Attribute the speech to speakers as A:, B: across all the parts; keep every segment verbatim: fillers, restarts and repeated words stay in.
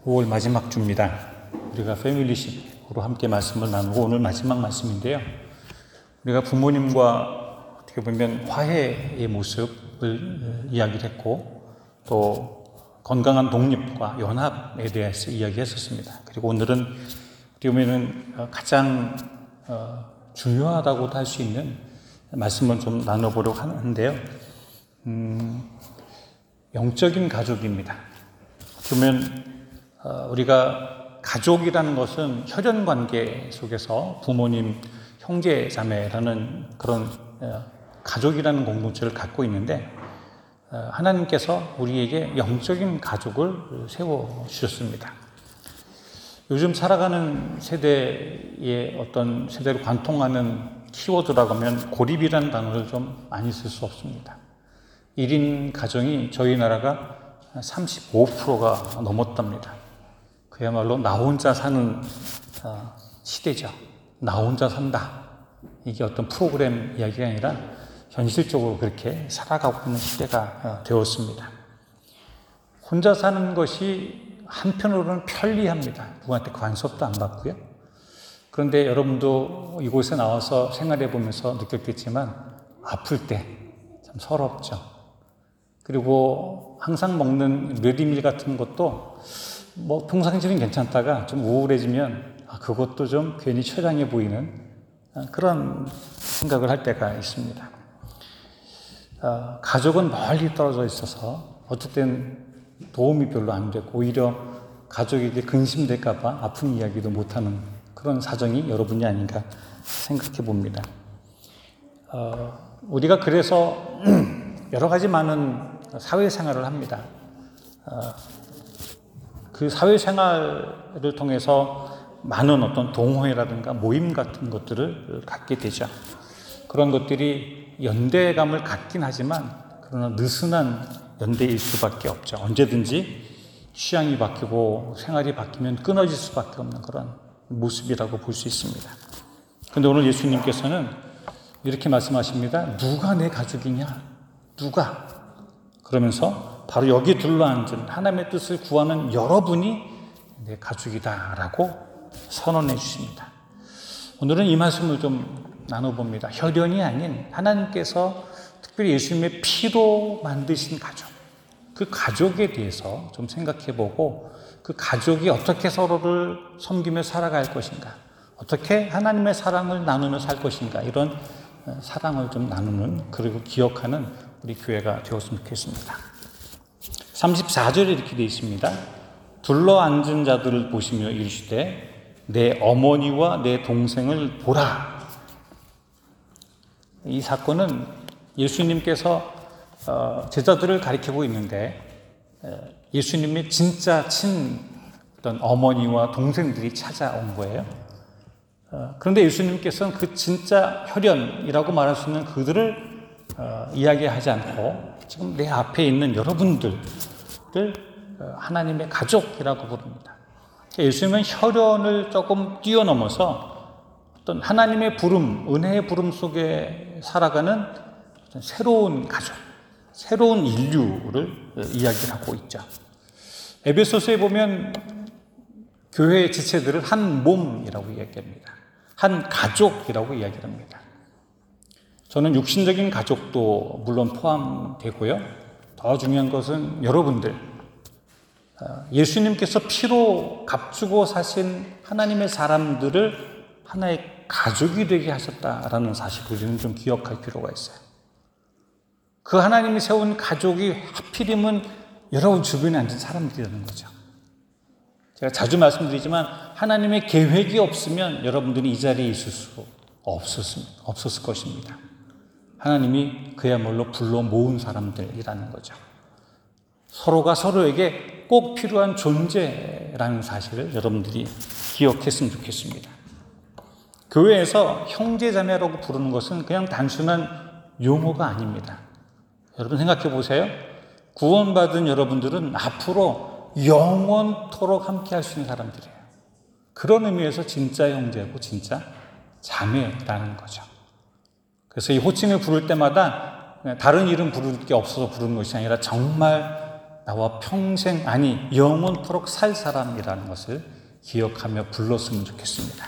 A: 오월 마지막 주입니다. 우리가 패밀리십으로 함께 말씀을 나누고 오늘 마지막 말씀인데요. 우리가 부모님과 어떻게 보면 화해의 모습을 이야기를 했고 또 건강한 독립과 연합에 대해서 이야기했었습니다. 그리고 오늘은 어떻게 보면 가장 중요하다고도 할 수 있는 말씀을 좀 나눠보려고 하는데요. 음, 영적인 가족입니다. 그러면 우리가 가족이라는 것은 혈연관계 속에서 부모님, 형제, 자매라는 그런 가족이라는 공동체를 갖고 있는데 하나님께서 우리에게 영적인 가족을 세워주셨습니다. 요즘 살아가는 세대의 어떤 세대를 관통하는 키워드라고 하면 고립이라는 단어를 좀 많이 쓸 수 없습니다. 일 인 가정이 저희 나라가 삼십오 퍼센트가 넘었답니다. 그야말로 나 혼자 사는 시대죠. 나 혼자 산다. 이게 어떤 프로그램 이야기가 아니라 현실적으로 그렇게 살아가고 있는 시대가 되었습니다. 혼자 사는 것이 한편으로는 편리합니다. 누구한테 간섭도 안 받고요. 그런데 여러분도 이곳에 나와서 생활해 보면서 느꼈겠지만 아플 때 참 서럽죠. 그리고 항상 먹는 레디밀 같은 것도 뭐 평상시는 괜찮다가 좀 우울해지면 아, 그것도 좀 괜히 처량해 보이는 그런 생각을 할 때가 있습니다. 어, 가족은 멀리 떨어져 있어서 어떨 땐 도움이 별로 안 되고 오히려 가족에게 근심될까 봐 아픈 이야기도 못하는 그런 사정이 여러분이 아닌가 생각해 봅니다. 어, 우리가 그래서 여러 가지 많은 사회생활을 합니다. 어, 그 사회생활을 통해서 많은 어떤 동호회라든가 모임 같은 것들을 갖게 되죠. 그런 것들이 연대감을 갖긴 하지만 그러나 느슨한 연대일 수밖에 없죠. 언제든지 취향이 바뀌고 생활이 바뀌면 끊어질 수밖에 없는 그런 모습이라고 볼 수 있습니다. 그런데 오늘 예수님께서는 이렇게 말씀하십니다. 누가 내 가족이냐? 누가? 그러면서 바로 여기 둘러앉은 하나님의 뜻을 구하는 여러분이 내 가족이다 라고 선언해 주십니다. 오늘은 이 말씀을 좀 나눠봅니다. 혈연이 아닌 하나님께서 특별히 예수님의 피로 만드신 가족, 그 가족에 대해서 좀 생각해보고 그 가족이 어떻게 서로를 섬기며 살아갈 것인가, 어떻게 하나님의 사랑을 나누며 살 것인가, 이런 사랑을 좀 나누는 그리고 기억하는 우리 교회가 되었으면 좋겠습니다. 삼십사 절에 이렇게 되어 있습니다. 둘러앉은 자들을 보시며 이르시되 내 어머니와 내 동생을 보라. 이 사건은 예수님께서 제자들을 가리키고 있는데 예수님의 진짜 친 어떤 어머니와 동생들이 찾아온 거예요. 그런데 예수님께서는 그 진짜 혈연이라고 말할 수 있는 그들을 이야기하지 않고 지금 내 앞에 있는 여러분들을 하나님의 가족이라고 부릅니다. 예수님은 혈연을 조금 뛰어넘어서 어떤 하나님의 부름, 은혜의 부름 속에 살아가는 새로운 가족, 새로운 인류를 이야기를 하고 있죠. 에베소서에 보면 교회의 지체들을 한 몸이라고 이야기합니다. 한 가족이라고 이야기합니다. 저는 육신적인 가족도 물론 포함되고요. 더 중요한 것은 여러분들, 예수님께서 피로 값주고 사신 하나님의 사람들을 하나의 가족이 되게 하셨다라는 사실을 우리는 좀 기억할 필요가 있어요. 그 하나님이 세운 가족이 하필이면 여러분 주변에 앉은 사람들이라는 거죠. 제가 자주 말씀드리지만 하나님의 계획이 없으면 여러분들이 이 자리에 있을 수 없었을, 없었을 것입니다. 하나님이 그야말로 불러 모은 사람들이라는 거죠. 서로가 서로에게 꼭 필요한 존재라는 사실을 여러분들이 기억했으면 좋겠습니다. 교회에서 형제자매라고 부르는 것은 그냥 단순한 용어가 아닙니다. 여러분 생각해 보세요. 구원받은 여러분들은 앞으로 영원토록 함께 할 수 있는 사람들이에요. 그런 의미에서 진짜 형제고 진짜 자매라는 거죠. 그래서 이 호칭을 부를 때마다 다른 이름 부를 게 없어서 부르는 것이 아니라 정말 나와 평생, 아니 영원토록 살 사람이라는 것을 기억하며 불렀으면 좋겠습니다.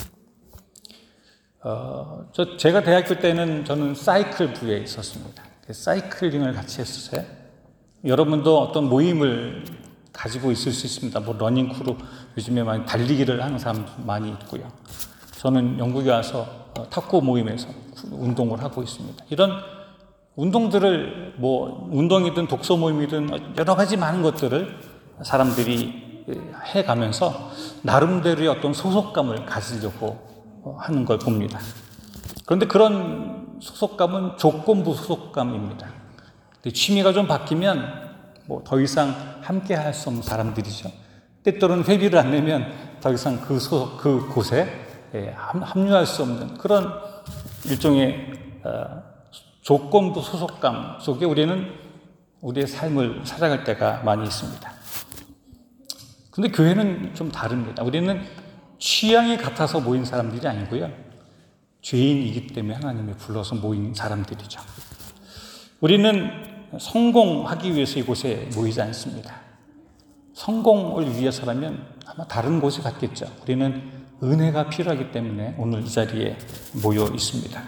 A: 어, 저 제가 대학교 때는 저는 사이클 부에 있었습니다. 사이클링을 같이 했었어요. 여러분도 어떤 모임을 가지고 있을 수 있습니다. 뭐 러닝 크루, 요즘에 많이 달리기를 하는 사람 많이 있고요. 저는 영국에 와서 탁구 모임에서 운동을 하고 있습니다. 이런 운동들을 뭐 운동이든 독서 모임이든 여러 가지 많은 것들을 사람들이 해가면서 나름대로의 어떤 소속감을 가지려고 하는 걸 봅니다. 그런데 그런 소속감은 조건부 소속감입니다. 취미가 좀 바뀌면 뭐 더 이상 함께 할 수 없는 사람들이죠. 때때로는 회비를 안 내면 더 이상 그 소속, 그 곳에 합류할 수 없는 그런 일종의 조건부 소속감 속에 우리는 우리의 삶을 살아갈 때가 많이 있습니다. 그런데 교회는 좀 다릅니다. 우리는 취향이 같아서 모인 사람들이 아니고요. 죄인이기 때문에 하나님이 불러서 모인 사람들이죠. 우리는 성공하기 위해서 이곳에 모이지 않습니다. 성공을 위해서라면 아마 다른 곳에 갔겠죠. 우리는 은혜가 필요하기 때문에 오늘 이 자리에 모여 있습니다.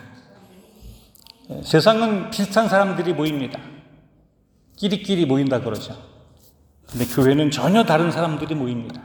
A: 세상은 비슷한 사람들이 모입니다. 끼리끼리 모인다 그러죠. 근데 교회는 전혀 다른 사람들이 모입니다.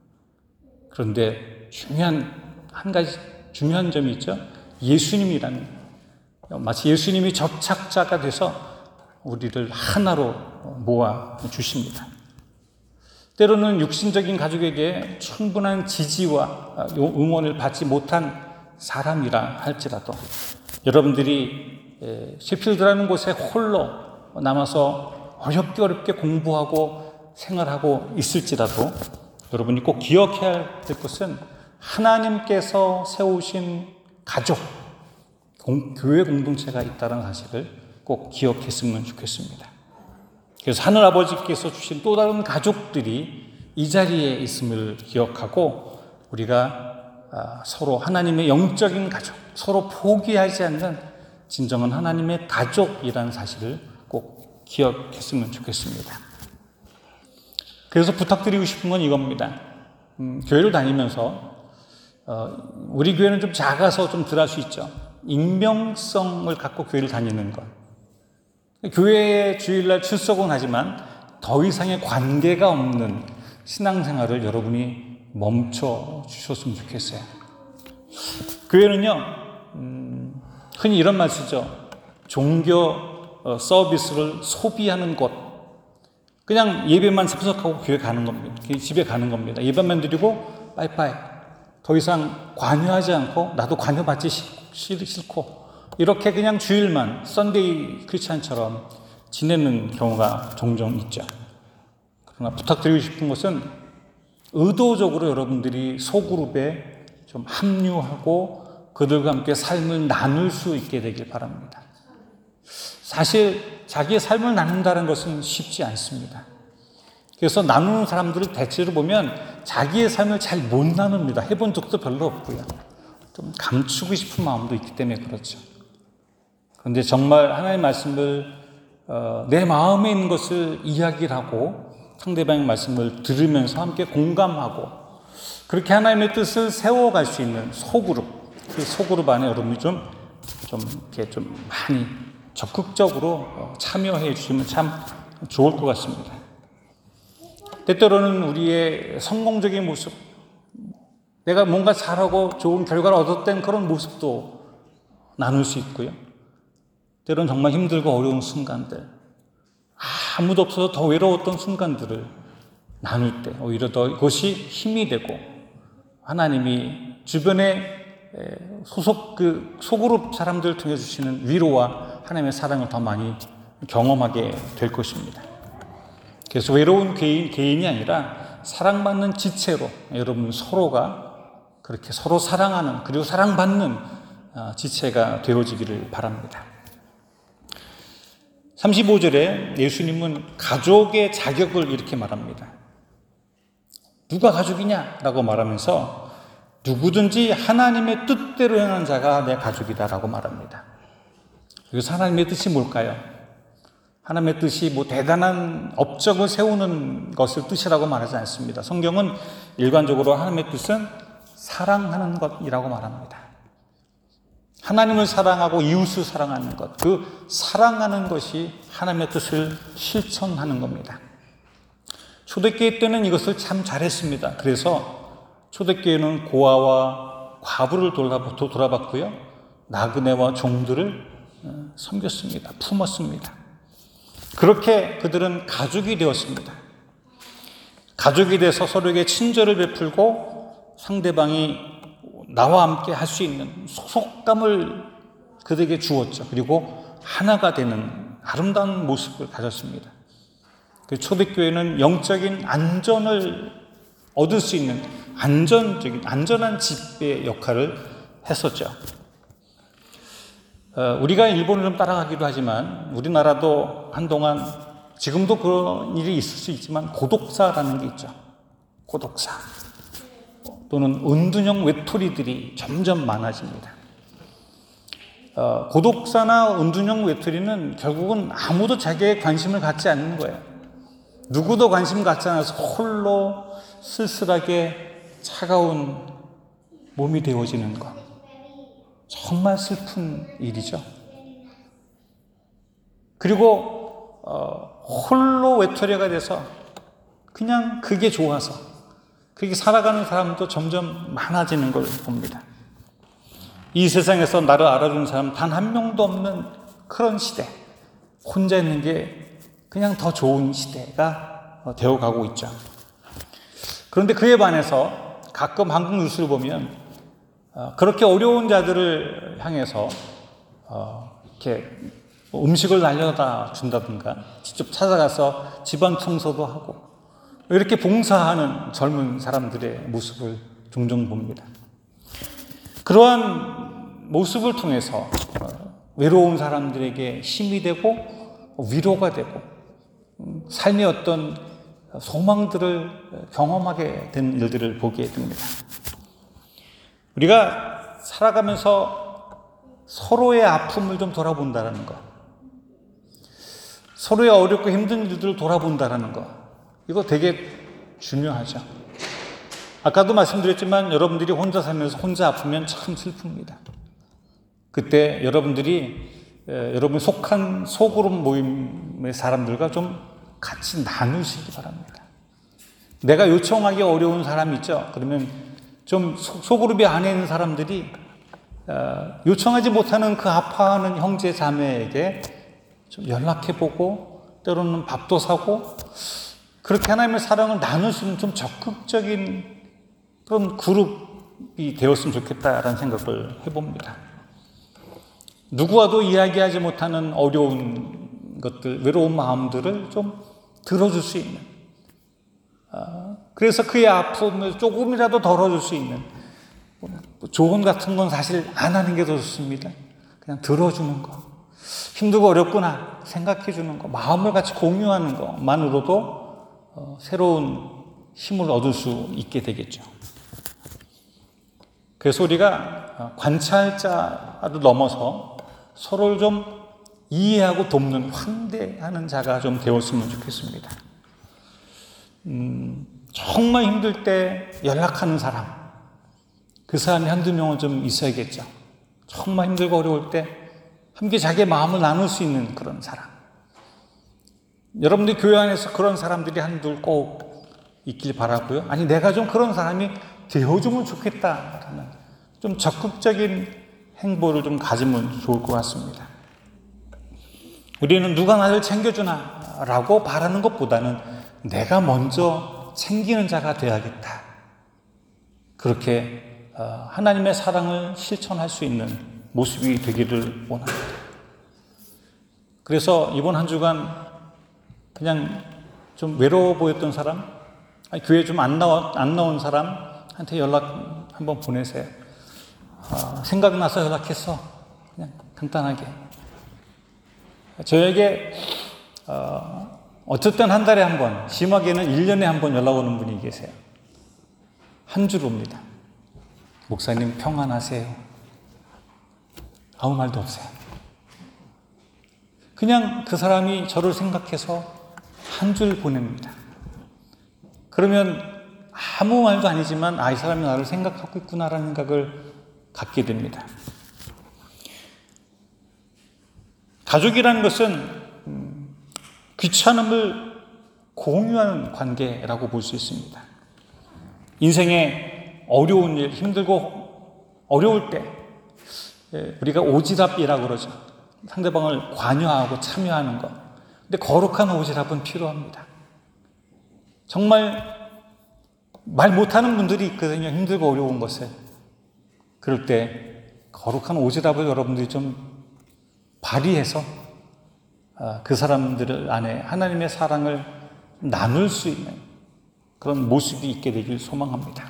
A: 그런데 중요한 한 가지 중요한 점이 있죠. 예수님이라는, 마치 예수님이 접착자가 돼서 우리를 하나로 모아 주십니다. 때로는 육신적인 가족에게 충분한 지지와 응원을 받지 못한 사람이라 할지라도 여러분들이 셰필드라는 곳에 홀로 남아서 어렵게 어렵게 공부하고 생활하고 있을지라도 여러분이 꼭 기억해야 될 것은 하나님께서 세우신 가족, 교회 공동체가 있다는 사실을 꼭 기억했으면 좋겠습니다. 그래서 하늘아버지께서 주신 또 다른 가족들이 이 자리에 있음을 기억하고 우리가 서로 하나님의 영적인 가족, 서로 포기하지 않는 진정한 하나님의 가족이라는 사실을 꼭 기억했으면 좋겠습니다. 그래서 부탁드리고 싶은 건 이겁니다. 음, 교회를 다니면서 어, 우리 교회는 좀 작아서 좀 덜 할 수 있죠. 익명성을 갖고 교회를 다니는 것. 교회에 주일날 출석은 하지만 더 이상의 관계가 없는 신앙생활을 여러분이 멈춰 주셨으면 좋겠어요. 교회는요, 음, 흔히 이런 말 쓰죠. 종교 어, 서비스를 소비하는 곳. 그냥 예배만 참석하고 교회 가는 겁니다. 집에 가는 겁니다. 예배만 드리고 빠이빠이. 더 이상 관여하지 않고 나도 관여받지 싫고 이렇게 그냥 주일만 썬데이 크리스찬처럼 지내는 경우가 종종 있죠. 그러나 부탁드리고 싶은 것은 의도적으로 여러분들이 소그룹에 좀 합류하고 그들과 함께 삶을 나눌 수 있게 되길 바랍니다. 사실 자기의 삶을 나눈다는 것은 쉽지 않습니다. 그래서 나누는 사람들을 대체로 보면 자기의 삶을 잘 못 나눕니다. 해본 적도 별로 없고요. 좀 감추고 싶은 마음도 있기 때문에 그렇죠. 그런데 정말 하나님의 말씀을 어, 내 마음에 있는 것을 이야기를 하고 상대방의 말씀을 들으면서 함께 공감하고 그렇게 하나님의 뜻을 세워갈 수 있는 소그룹, 그 소그룹 안에 여러분이 좀, 좀 이렇게 좀 많이 적극적으로 참여해 주시면 참 좋을 것 같습니다. 때때로는 우리의 성공적인 모습, 내가 뭔가 잘하고 좋은 결과를 얻었던 그런 모습도 나눌 수 있고요. 때로는 정말 힘들고 어려운 순간들, 아무도 없어서 더 외로웠던 순간들을 나눌 때 오히려 더 이것이 힘이 되고 하나님이 주변에 소속 그 소그룹 사람들을 통해 주시는 위로와 하나님의 사랑을 더 많이 경험하게 될 것입니다. 그래서 외로운 개인, 개인이 아니라 사랑받는 지체로 여러분 서로가 그렇게 서로 사랑하는 그리고 사랑받는 지체가 되어지기를 바랍니다. 삼십오 절에 예수님은 가족의 자격을 이렇게 말합니다. 누가 가족이냐? 라고 말하면서 누구든지 하나님의 뜻대로 행하는 자가 내 가족이다 라고 말합니다. 그래서 하나님의 뜻이 뭘까요? 하나님의 뜻이 뭐 대단한 업적을 세우는 것을 뜻이라고 말하지 않습니다. 성경은 일관적으로 하나님의 뜻은 사랑하는 것이라고 말합니다. 하나님을 사랑하고 이웃을 사랑하는 것, 그 사랑하는 것이 하나님의 뜻을 실천하는 겁니다. 초대교회 때는 이것을 참 잘했습니다. 그래서 초대교회는 고아와 과부를 돌아봤고요, 나그네와 종들을 섬겼습니다. 품었습니다. 그렇게 그들은 가족이 되었습니다. 가족이 돼서 서로에게 친절을 베풀고 상대방이 나와 함께 할 수 있는 소속감을 그들에게 주었죠. 그리고 하나가 되는 아름다운 모습을 가졌습니다. 그 초대교회는 영적인 안전을 얻을 수 있는 안전적인, 안전한 집의 역할을 했었죠. 어, 우리가 일본을 좀 따라가기도 하지만 우리나라도 한동안, 지금도 그런 일이 있을 수 있지만 고독사라는 게 있죠. 고독사 또는 은둔형 외톨이들이 점점 많아집니다. 어, 고독사나 은둔형 외톨이는 결국은 아무도 자기의 관심을 갖지 않는 거예요. 누구도 관심 갖지 않아서 홀로 쓸쓸하게 차가운 몸이 되어지는 것. 정말 슬픈 일이죠. 그리고 어, 홀로 외톨이가 돼서 그냥 그게 좋아서 그렇게 살아가는 사람도 점점 많아지는 걸 봅니다. 이 세상에서 나를 알아주는 사람 단 한 명도 없는 그런 시대, 혼자 있는 게 그냥 더 좋은 시대가 되어가고 있죠. 그런데 그에 반해서 가끔 한국 뉴스를 보면 그렇게 어려운 자들을 향해서 이렇게 음식을 날려다 준다든가 직접 찾아가서 집안 청소도 하고 이렇게 봉사하는 젊은 사람들의 모습을 종종 봅니다. 그러한 모습을 통해서 외로운 사람들에게 힘이 되고 위로가 되고 삶의 어떤 소망들을 경험하게 된 일들을 보게 됩니다. 우리가 살아가면서 서로의 아픔을 좀 돌아본다는 것, 서로의 어렵고 힘든 일들을 돌아본다는 것, 이거 되게 중요하죠. 아까도 말씀드렸지만 여러분들이 혼자 살면서 혼자 아프면 참 슬픕니다. 그때 여러분들이 에, 여러분 속한 소그룹 모임의 사람들과 좀 같이 나누시기 바랍니다. 내가 요청하기 어려운 사람 있죠? 그러면 좀 소그룹이 안에 있는 사람들이 어, 요청하지 못하는 그 아파하는 형제 자매에게 좀 연락해보고 때로는 밥도 사고 그렇게 하나님의 사랑을 나눌 수 있는 좀 적극적인 그런 그룹이 되었으면 좋겠다라는 생각을 해봅니다. 누구와도 이야기하지 못하는 어려운 것들, 외로운 마음들을 좀 들어줄 수 있는, 그래서 그의 아픔을 조금이라도 덜어줄 수 있는 조언 같은 건 사실 안 하는 게 더 좋습니다. 그냥 들어주는 거, 힘들고 어렵구나 생각해주는 거, 마음을 같이 공유하는 것만으로도 새로운 힘을 얻을 수 있게 되겠죠. 그래서 우리가 관찰자를 넘어서 서로를 좀 이해하고 돕는, 환대하는 자가 좀 되었으면 좋겠습니다. 음, 정말 힘들 때 연락하는 사람, 그 사람이 한두 명은 좀 있어야겠죠. 정말 힘들고 어려울 때 함께 자기의 마음을 나눌 수 있는 그런 사람. 여러분들 교회 안에서 그런 사람들이 한둘 꼭 있길 바라고요. 아니, 내가 좀 그런 사람이 되어주면 좋겠다라는 좀 적극적인 행보를 좀 가지면 좋을 것 같습니다. 우리는 누가 나를 챙겨주나 라고 바라는 것보다는 내가 먼저 챙기는 자가 되어야겠다. 그렇게 하나님의 사랑을 실천할 수 있는 모습이 되기를 원합니다. 그래서 이번 한 주간 그냥 좀 외로워 보였던 사람, 아니, 교회 좀 안 나와, 안 나온 사람한테 연락 한번 보내세요. 어, 생각나서 연락했어. 그냥 간단하게. 저에게 어, 어쨌든 한 달에 한 번, 심하게는 일 년에 한 번 연락 오는 분이 계세요. 한 줄 옵니다. 목사님 평안하세요. 아무 말도 없어요. 그냥 그 사람이 저를 생각해서 한 줄 보냅니다. 그러면 아무 말도 아니지만 아, 이 사람이 나를 생각하고 있구나라는 생각을 갖게 됩니다. 가족이라는 것은 귀찮음을 공유하는 관계라고 볼 수 있습니다. 인생에 어려운 일, 힘들고 어려울 때 우리가 오지랖이라고 그러죠. 상대방을 관여하고 참여하는 것. 근데 거룩한 오지랖은 필요합니다. 정말 말 못하는 분들이 있거든요. 힘들고 어려운 것을. 그럴 때 거룩한 오지랖을 여러분들이 좀 발휘해서 그 사람들 안에 하나님의 사랑을 나눌 수 있는 그런 모습이 있게 되길 소망합니다.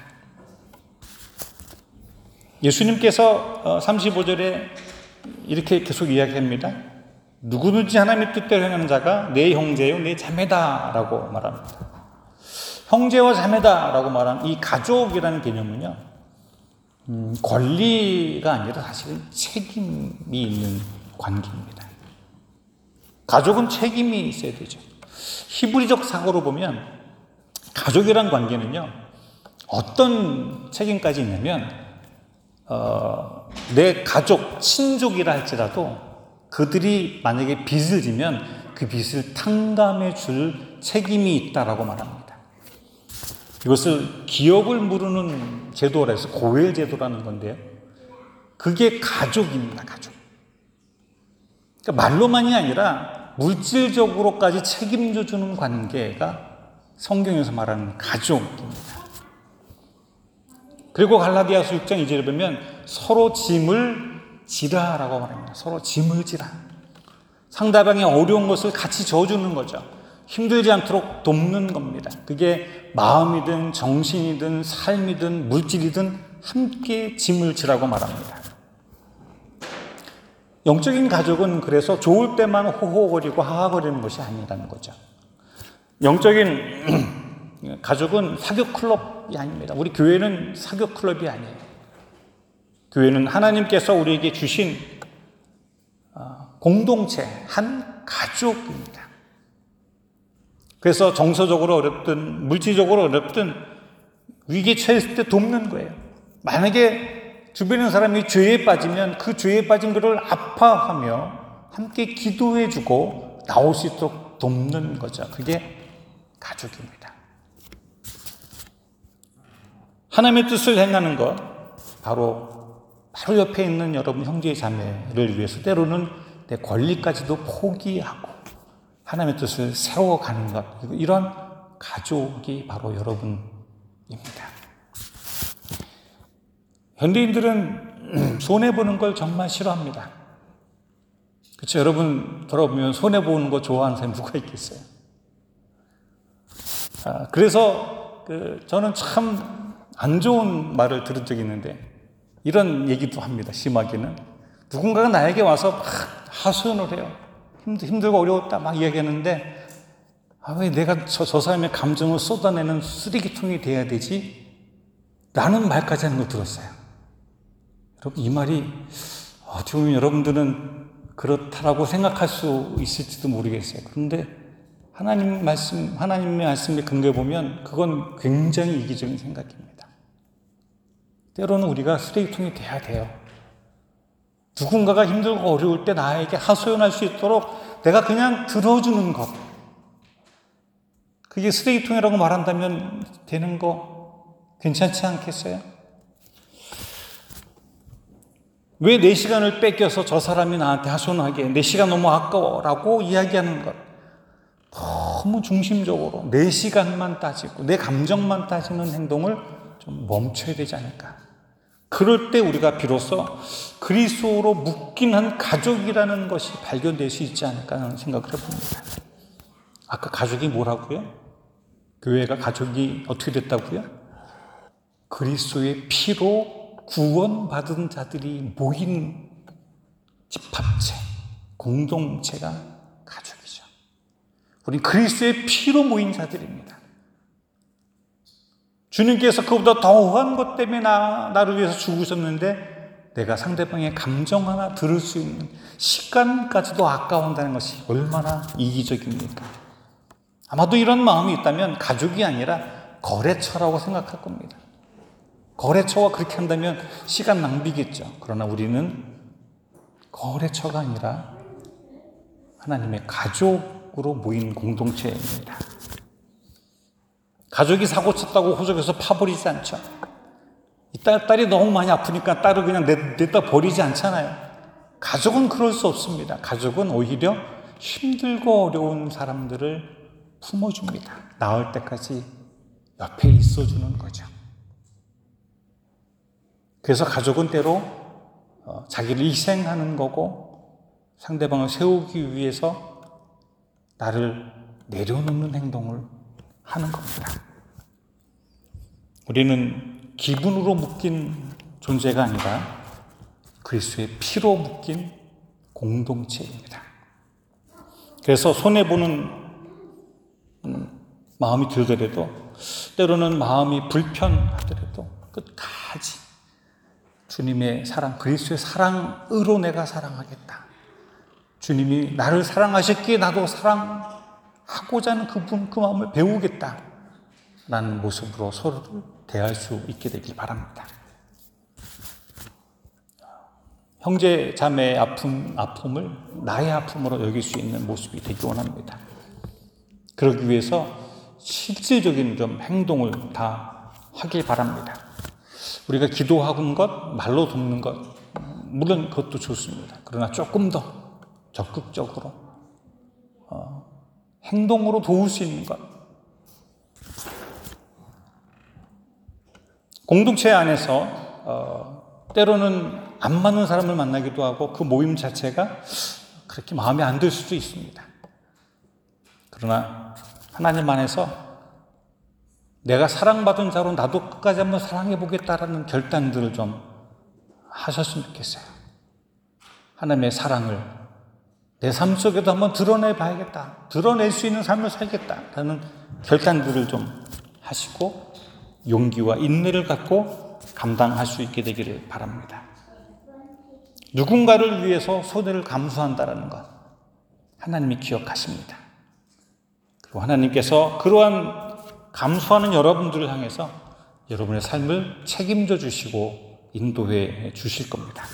A: 예수님께서 삼십오 절에 이렇게 계속 이야기합니다. 누구든지 하나님의 뜻대로 행하는 자가 내 형제요 내 자매다 라고 말합니다. 형제와 자매다 라고 말하는 이 가족이라는 개념은요, 음, 권리가 아니라 사실은 책임이 있는 관계입니다. 가족은 책임이 있어야 되죠. 히브리적 사고로 보면 가족이란 관계는요, 어떤 책임까지 있냐면 어, 내 가족, 친족이라 할지라도 그들이 만약에 빚을 지면 그 빚을 탕감해 줄 책임이 있다라고 말합니다. 이것을 기업을 무르는 제도라 해서 고엘 제도라는 건데요. 그게 가족입니다. 가족. 그러니까 말로만이 아니라 물질적으로까지 책임져 주는 관계가 성경에서 말하는 가족입니다. 그리고 갈라디아서 육 장 이 절에 보면 서로 짐을 지라라고 말합니다. 서로 짐을 지라. 상대방의 어려운 것을 같이 져주는 거죠. 힘들지 않도록 돕는 겁니다. 그게 마음이든 정신이든 삶이든 물질이든 함께 짐을 지라고 말합니다. 영적인 가족은 그래서 좋을 때만 호호거리고 하하거리는 것이 아니라는 거죠. 영적인 가족은 사교 클럽이 아닙니다. 우리 교회는 사교 클럽이 아니에요. 교회는 하나님께서 우리에게 주신 공동체, 한 가족입니다. 그래서 정서적으로 어렵든 물질적으로 어렵든 위기에 처했을 때 돕는 거예요. 만약에 주변에 있는 사람이 죄에 빠지면 그 죄에 빠진 것을 아파하며 함께 기도해주고 나올 수 있도록 돕는 거죠. 그게 가족입니다. 하나님의 뜻을 행하는 것, 바로 바로 옆에 있는 여러분 형제 자매를 위해서 때로는 내 권리까지도 포기하고 하나님의 뜻을 세워가는 것, 이런 가족이 바로 여러분입니다. 현대인들은 손해보는 걸 정말 싫어합니다. 그렇죠? 여러분 돌아보면 손해보는 거 좋아하는 사람이 누가 있겠어요? 아, 그래서 그 저는 참 안 좋은 말을 들은 적이 있는데 이런 얘기도 합니다. 심하게는 누군가가 나에게 와서 막 하소연을 해요. 힘들, 힘들고 어려웠다 막 이야기하는데 아, 왜 내가 저, 저 사람의 감정을 쏟아내는 쓰레기통이 돼야 되지? 라는 말까지 하는 걸 들었어요. 여러분 이 말이 어떻게 보면 여러분들은 그렇다라고 생각할 수 있을지도 모르겠어요. 그런데 하나님 말씀, 하나님의 말씀에 근거해 보면 그건 굉장히 이기적인 생각입니다. 때로는 우리가 쓰레기통이 돼야 돼요. 누군가가 힘들고 어려울 때 나에게 하소연할 수 있도록 내가 그냥 들어주는 것. 그게 쓰레기통이라고 말한다면 되는 거 괜찮지 않겠어요? 왜 내 시간을 뺏겨서 저 사람이 나한테 하소연하게 내 시간 너무 아까워라고 이야기하는 것. 너무 중심적으로 내 시간만 따지고 내 감정만 따지는 행동을 좀 멈춰야 되지 않을까. 그럴 때 우리가 비로소 그리스도로 묶인 한 가족이라는 것이 발견될 수 있지 않을까 하는 생각을 해봅니다. 아까 가족이 뭐라고요? 교회가 가족이 어떻게 됐다고요? 그리스도의 피로 구원받은 자들이 모인 집합체, 공동체가 가족이죠. 우리는 그리스도의 피로 모인 자들입니다. 주님께서 그보다 더한 것 때문에 나, 나를 위해서 죽으셨는데 내가 상대방의 감정 하나 들을 수 있는 시간까지도 아까운다는 것이 얼마나 이기적입니까? 아마도 이런 마음이 있다면 가족이 아니라 거래처라고 생각할 겁니다. 거래처와 그렇게 한다면 시간 낭비겠죠. 그러나 우리는 거래처가 아니라 하나님의 가족으로 모인 공동체입니다. 가족이 사고 쳤다고 호적에서 파버리지 않죠. 이 딸, 딸이 너무 많이 아프니까 딸을 그냥 내, 냈다 버리지 않잖아요. 가족은 그럴 수 없습니다. 가족은 오히려 힘들고 어려운 사람들을 품어줍니다. 나을 때까지 옆에 있어주는 거죠. 그래서 가족은 때로 자기를 희생하는 거고 상대방을 세우기 위해서 나를 내려놓는 행동을 하는 겁니다. 우리는 기분으로 묶인 존재가 아니라 그리스도의 피로 묶인 공동체입니다. 그래서 손해보는 마음이 들더라도, 때로는 마음이 불편하더라도 끝까지 주님의 사랑, 그리스도의 사랑으로 내가 사랑하겠다. 주님이 나를 사랑하셨기에 나도 사랑하고자 하는 그분, 그 마음을 배우겠다. 라는 모습으로 서로를 대할 수 있게 되길 바랍니다. 형제, 자매의 아픔, 아픔을 나의 아픔으로 여길 수 있는 모습이 되기 원합니다. 그러기 위해서 실질적인 좀 행동을 다 하길 바랍니다. 우리가 기도하는 것, 말로 돕는 것, 물론 그것도 좋습니다. 그러나 조금 더 적극적으로 어, 행동으로 도울 수 있는 것. 공동체 안에서 어, 때로는 안 맞는 사람을 만나기도 하고 그 모임 자체가 그렇게 마음에 안 들 수도 있습니다. 그러나 하나님 안에서 내가 사랑받은 자로 나도 끝까지 한번 사랑해보겠다라는 결단들을 좀 하셨으면 좋겠어요. 하나님의 사랑을 내 삶 속에도 한번 드러내봐야겠다. 드러낼 수 있는 삶을 살겠다라는 결단들을 좀 하시고 용기와 인내를 갖고 감당할 수 있게 되기를 바랍니다. 누군가를 위해서 손해를 감수한다는 것 하나님이 기억하십니다. 그리고 하나님께서 그러한 감수하는 여러분들을 향해서 여러분의 삶을 책임져 주시고 인도해 주실 겁니다.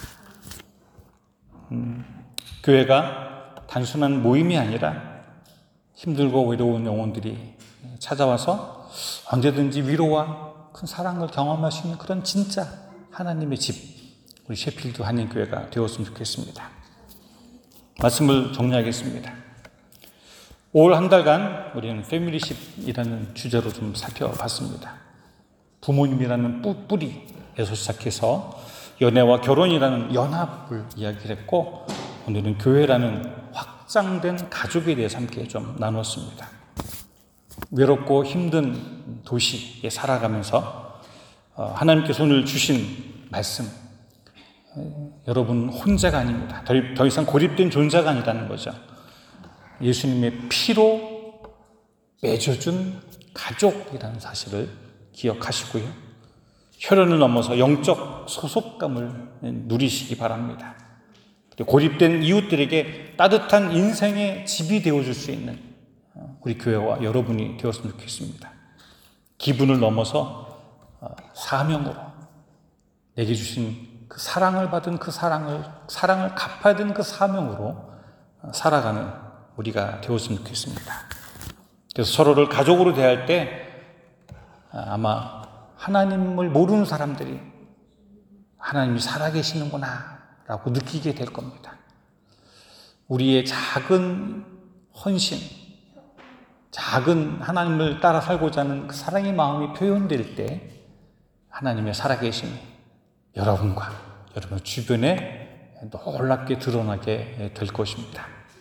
A: 음, 교회가 단순한 모임이 아니라 힘들고 외로운 영혼들이 찾아와서 언제든지 위로와 큰 사랑을 경험할 수 있는 그런 진짜 하나님의 집, 우리 셰필드 한인교회가 되었으면 좋겠습니다. 말씀을 정리하겠습니다. 올 한 달간 우리는 패밀리십이라는 주제로 좀 살펴봤습니다. 부모님이라는 뿌리에서 시작해서 연애와 결혼이라는 연합을 이야기를 했고, 오늘은 교회라는 확장된 가족에 대해서 함께 좀 나눴습니다. 외롭고 힘든 도시에 살아가면서 하나님께서 오늘 주신 말씀, 여러분 혼자가 아닙니다. 더 이상 고립된 존재가 아니라는 거죠. 예수님의 피로 맺어준 가족이라는 사실을 기억하시고요. 혈연을 넘어서 영적 소속감을 누리시기 바랍니다. 고립된 이웃들에게 따뜻한 인생의 집이 되어줄 수 있는 우리 교회와 여러분이 되었으면 좋겠습니다. 기분을 넘어서 사명으로 내게 주신 그 사랑을 받은 그 사랑을, 사랑을 갚아야 되는 그 사명으로 살아가는 우리가 되었으면 좋겠습니다. 그래서 서로를 가족으로 대할 때 아마 하나님을 모르는 사람들이 하나님이 살아계시는구나 라고 느끼게 될 겁니다. 우리의 작은 헌신, 작은 하나님을 따라 살고자 하는 그 사랑의 마음이 표현될 때 하나님의 살아계심이 여러분과 여러분 주변에 놀랍게 드러나게 될 것입니다.